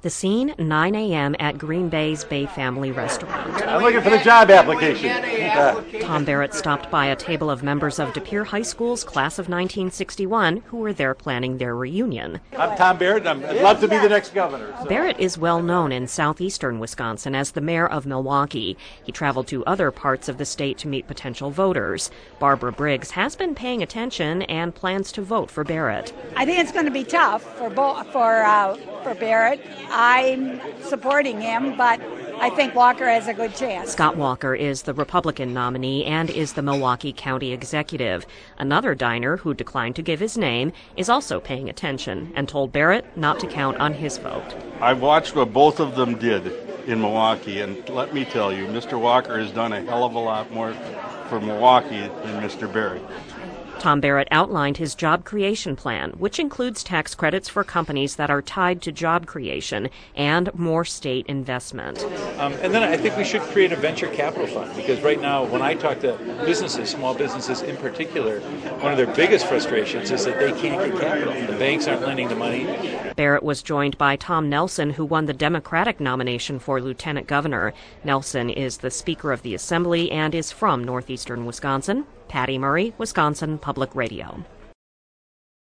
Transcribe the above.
The scene, 9 a.m. at Green Bay's Bay Family Restaurant. I'm looking for the job application. Tom Barrett stopped by a table of members of De Pere High School's class of 1961 who were there planning their reunion. I'm Tom Barrett, and I'd love to be the next governor. Barrett is well known in southeastern Wisconsin as the mayor of Milwaukee. He traveled to other parts of the state to meet potential voters. Barbara Briggs has been paying attention and plans to vote for Barrett. I think it's going to be tough for Barrett. I'm supporting him, but I think Walker has a good chance. Scott Walker is the Republican nominee and is the Milwaukee County executive. Another diner, who declined to give his name, is also paying attention and told Barrett not to count on his vote. I watched what both of them did in Milwaukee, and let me tell you, Mr. Walker has done a hell of a lot more for Milwaukee than Mr. Barrett. Tom Barrett outlined his job creation plan, which includes tax credits for companies that are tied to job creation and more state investment. And then I think we should create a venture capital fund, because right now when I talk to businesses, small businesses in particular, one of their biggest frustrations is that they can't get capital. The banks aren't lending the money. Barrett was joined by Tom Nelson, who won the Democratic nomination for lieutenant governor. Nelson is the Speaker of the Assembly and is from northeastern Wisconsin. Patty Murray, Wisconsin Public Radio.